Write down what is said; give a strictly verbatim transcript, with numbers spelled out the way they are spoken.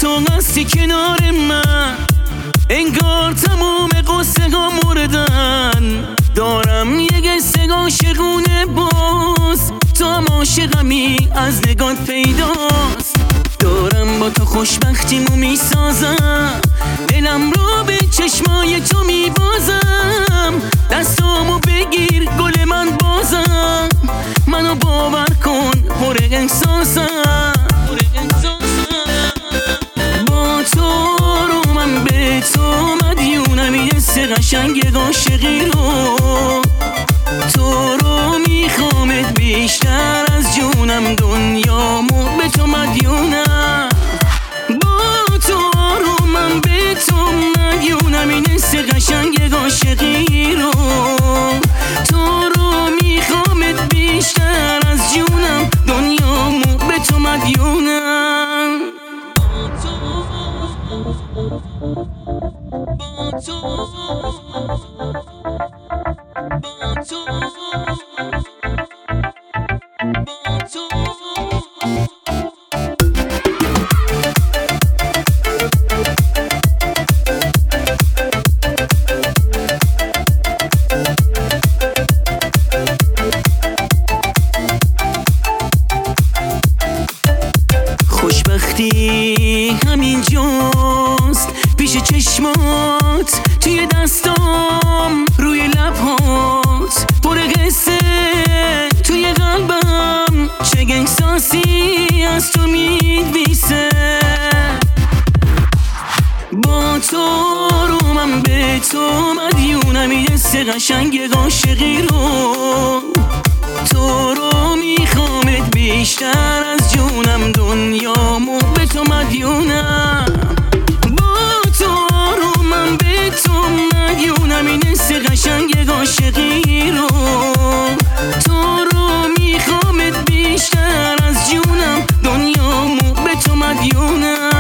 تو هستی کنار من، انگار تموم قصه ها مردن. دارم یه قصه عاشقونه باز، تو هم عاشقمی از نگات پیداست. دارم با تو خوشبختیمو میسازم، دلم رو به چشمای تو میبازم. دستامو بگیر گل من بازم، منو باور کن پر احساسم. با تو رو من به تو مدیونم، این حس قشنگ عاشقی رو. تو رو میخوامت بیشتر از جونم، دنیامو به تو مدیونم. با تو رو من به تو مدیونم، این حس قشنگ عاشقی رو. تو رو میخوامت بیشتر از جونم، دنیامو به تو مدیونم. با تو با تو با تو خوشبختی همینجاست پیش چشمات، توی دستام روی لبهات، پر قصه توی قلبم. چه احساسی از تو می‌نویسه. با تو رو من به تو مدیونم، این حس قشنگ عاشقی رو. تو رو میخوامت بیشتر از جونم، دنیامو به تو مدیونم. با تو رو من به تو مدیونم، این حس قشنگ عاشقی رو. تو رو میخوامت بیشتر از جونم، دنیامو به تو مدیونم.